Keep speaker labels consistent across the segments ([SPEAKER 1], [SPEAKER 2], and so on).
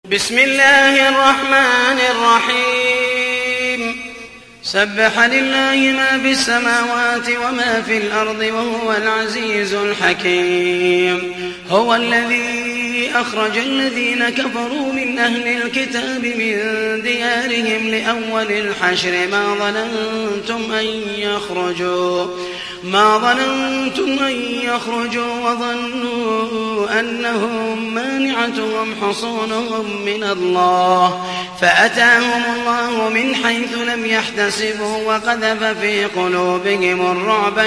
[SPEAKER 1] بسم الله الرحمن الرحيم سبح لله ما في السماوات وما في الأرض وهو العزيز الحكيم هو الذي أخرج الذين كفروا من أهل الكتاب من ديارهم لأول الحشر ما ظننتم أن يخرجوا وظنوا أنهم مانعتهم حصونهم من الله فأتاهم الله من حيث لم يحتسبوا وقذف في قلوبهم الرعب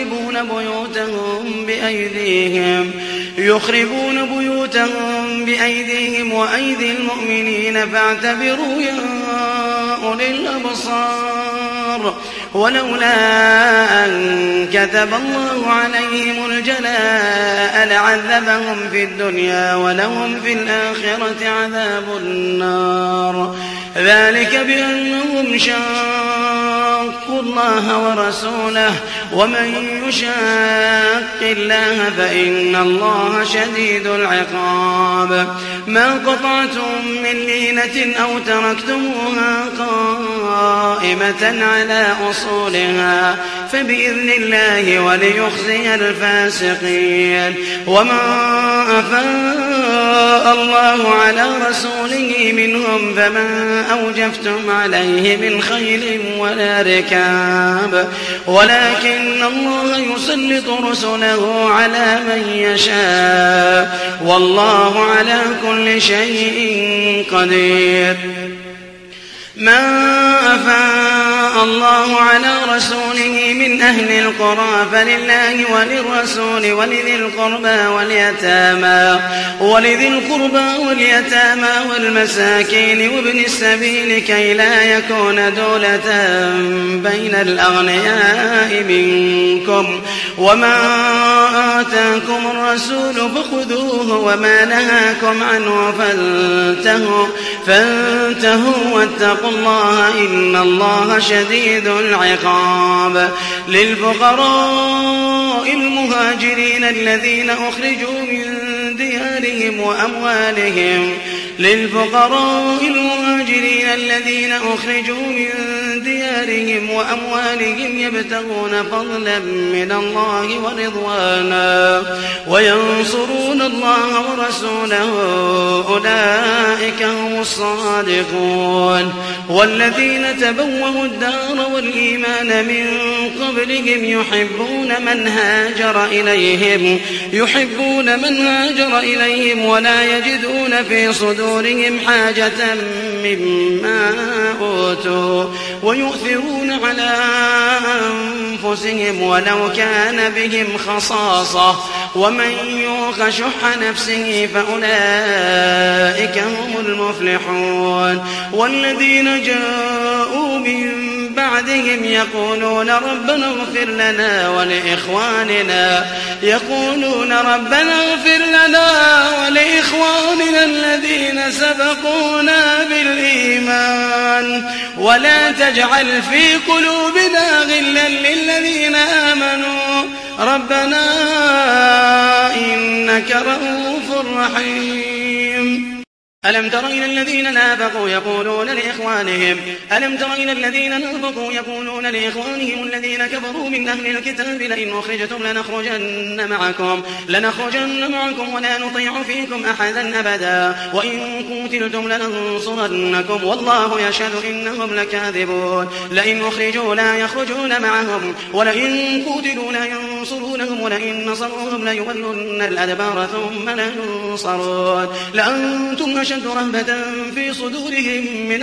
[SPEAKER 1] يخربون بيوتهم بأيديهم وأيدي المؤمنين فاعتبروا يا أولي الأبصار ولولا أن كتب الله عليهم الجلاء لعذبهم في الدنيا ولهم في الآخرة عذاب النار ذلك بأنهم شاقوا الله ورسوله ومن يشاق الله فإن الله شديد العقاب ما قطعتم من لينة أو تركتموها قائمة على أصولها فبإذن الله وليخزي الفاسقين وما أفاء الله على رسوله منهم فما أوجفتم عليه من خيل ولا ركاب ولكن الله يسلط رسله على من يشاء والله على كل شيء قدير ما أفاء الله على رسوله من أهل القرى فلله وللرسول ولذي القربى واليتامى والمساكين وابن السبيل كي لا يكون دولة بين الأغنياء منكم وما آتاكم الرسول فخذوه وما نهاكم عنه فانتهوا واتقوا الله إن الله شديد العقاب للفقراء المهاجرين الذين أخرجوا من ديارهم وأموالهم يبتغون فضلا من الله ورضوانا وينصرون الله ورسوله أولئك هم الصادقون والذين تبوأوا الدار والإيمان من قبلهم يحبون من هاجر إليهم ولا يجدون في صدورهم حاجة مما أوتوا ويؤثرون على أنفسهم ولو كان بهم خصاصة ومن يوق شح نفسه فأولئك هم المفلحون والذين جاءوا من بعدهم يقولون ربنا اغفر لنا ولإخواننا الذين سبقونا بالإيمان ولا تجعل في قلوبنا غلا للذين آمنوا ربنا إنك رؤوف رحيم ألم تر إلى الذين نافقوا يقولون لإخوانهم الذين كفروا من أهل الكتاب لئن أخرجتم لنخرجن معكم ولا نطيع فيكم أحدا أبدا وإن قتلتم لننصرنكم والله يشهد إنهم لكاذبون لئن أخرجوا لا يخرجون معهم ولئن قتلوا لا ينصرونهم ولئن نصروهم ليولن الأدبار ثم لا ينصرون لأنتم أشد رهبة في صدورهم من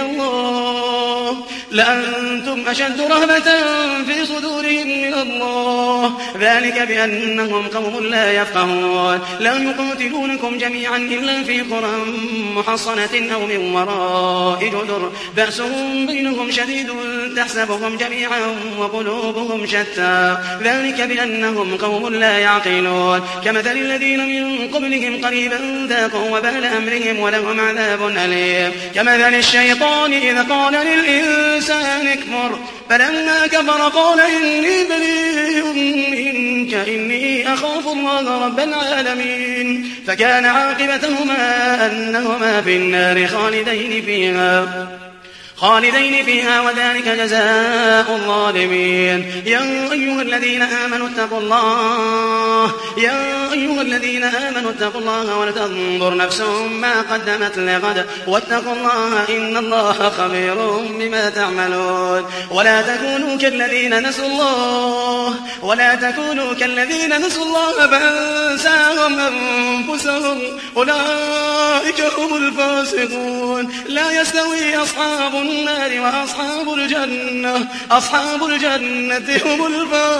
[SPEAKER 1] الله ذلك بأنهم قوم لا يفقهون لا يقاتلونكم جميعا إلا في قرى محصنة أو من وراء جدر بأسهم بينهم شديد تحسبهم جميعا وقلوبهم شتى ذلك بأن إنهم قوم لا يعقلون كمثل الذين من قبلهم قريبا ذاقوا وبال أمرهم ولهم عذاب أليم كمثل الشيطان إذ قال للإنسان اكفر فلما كفر قال إني بريء منك إني أخاف الله رب العالمين فكان عاقبتهما أنهما في النار خالدين فيها وذلك جزاء الظالمين يا أيها الذين آمنوا اتقوا الله ولتنظر نفس ما قدمت لغد واتقوا الله إن الله خبير بما تعملون ولا تكونوا كالذين نسوا الله فأنساهم أنفسهم أولئك هم الفاسقون لا يستوي أصحاب النار وأصحاب الجنة هم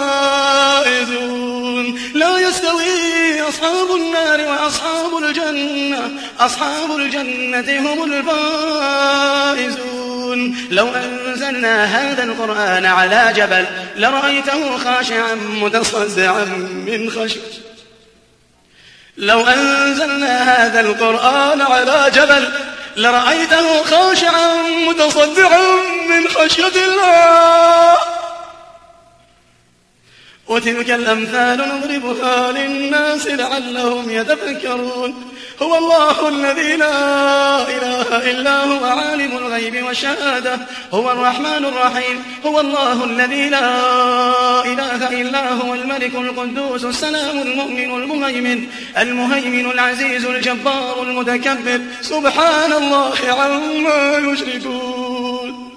[SPEAKER 1] الفائزون لا يستوي أصحاب النار وأصحاب الجنة هم الفائزون لو أنزلنا هذا القرآن على جبل لرأيته خاشعا متصدعا من خشية الله وتلك الأمثال نضربها للناس لعلهم يتفكرون هو الله الذي لا إله إلا هو عالم الغيب والشهادة هو الرحمن الرحيم هو الله الذي لا إله إلا هو الملك القدوس السلام المؤمن المهيمن العزيز الجبار المتكبر سبحان الله عما يشركون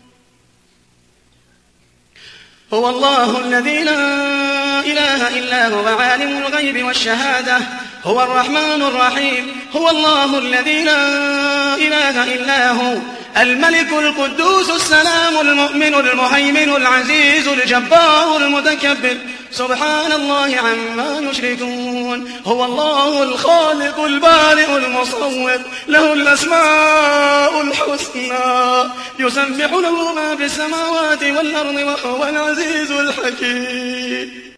[SPEAKER 1] هو الله الذي لا إله إلا هو عالم الغيب والشهادة هو الرحمن الرحيم هو الله الذي لا إله إلا هو الملك القدوس السلام المؤمن المهيمن العزيز الجبار المتكبر سبحان الله عما يشركون هو الله الخالق البارئ المصور له الأسماء الحسنى يسبح له ما في السماوات والأرض وهو العزيز الحكيم